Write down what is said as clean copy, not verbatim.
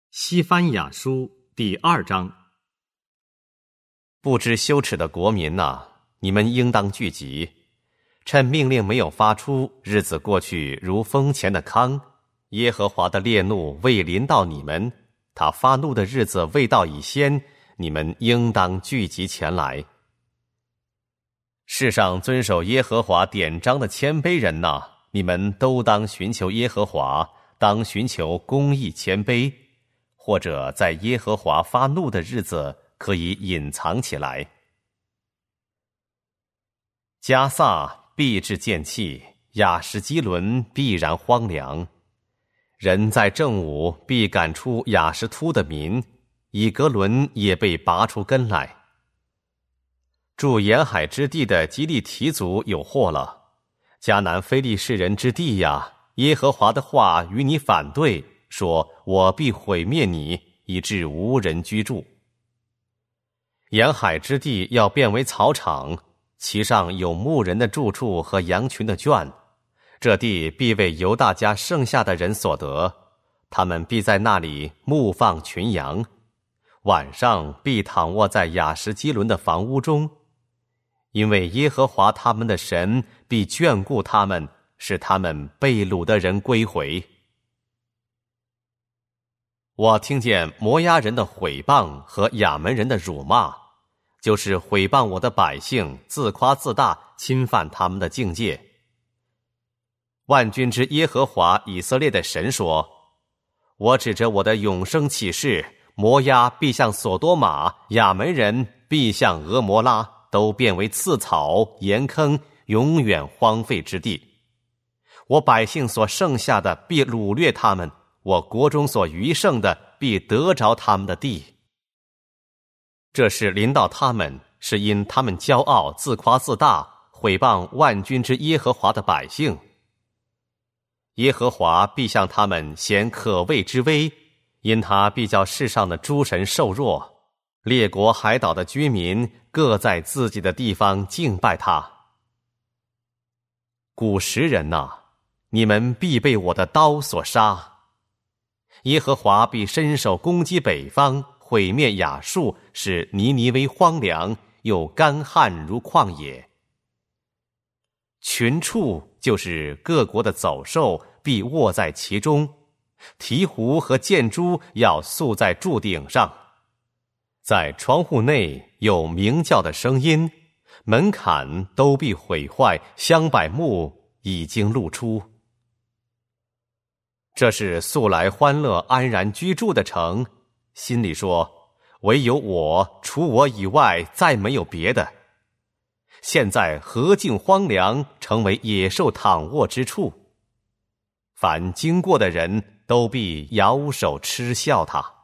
西番雅书第2章。 不知羞耻的国民哪，你们应当聚集，趁命令没有发出，日子过去如风前的糠，耶和华的烈怒未临到你们，他发怒的日子未到以先，你们应当聚集前来。世上遵守耶和华典章的谦卑人哪，你们都当寻求耶和华，当寻求公义谦卑，或者在耶和华发怒的日子可以隐藏起来。迦萨必致见弃，亚什基伦必然荒凉。人在正午必赶出亚什突的民，以格伦也被拔出根来。住沿海之地的基利提族有祸了，迦南非利士人之地呀，耶和华的话与你反对，说我必毁灭你，以致无人居住。沿海之地要变为草场，其上有牧人的住处和羊群的圈，这地必为犹大家剩下的人所得，他们必在那里牧放群羊，晚上必躺卧在亚什基伦的房屋中，因为耶和华他们的神必眷顾他们，使他们被掳的人归回。我听见摩押人的毁谤和亚门人的辱骂，就是毁谤我的百姓，自夸自大，侵犯他们的境界。万军之耶和华以色列的神说，我指着我的永生起誓，摩押必像所多玛，亚门人必像俄摩拉，都变为刺草盐坑，永远荒废之地。我百姓所剩下的必掳掠他们，我国中所余剩的必得着他们的地。这事临到他们，是因他们骄傲自夸自大，毁谤万军之耶和华的百姓。耶和华必向他们显可畏之威，因他必叫世上的诸神受弱，列国海岛的居民各在自己的地方敬拜他。古时人哪，你们必被我的刀所杀。耶和华必伸手攻击北方，毁灭亚述，使尼尼微荒凉，又干旱如旷野。群畜就是各国的走兽，必卧在其中，鹈鹕和箭猪要宿在柱顶上。在窗户内有鸣叫的声音，门槛都必毁坏，香柏木已经露出。这是素来欢乐安然居住的城，心里说，唯有我，除我以外再没有别的。现在何竟荒凉，成为野兽躺卧之处，凡经过的人都必摇手嗤笑他。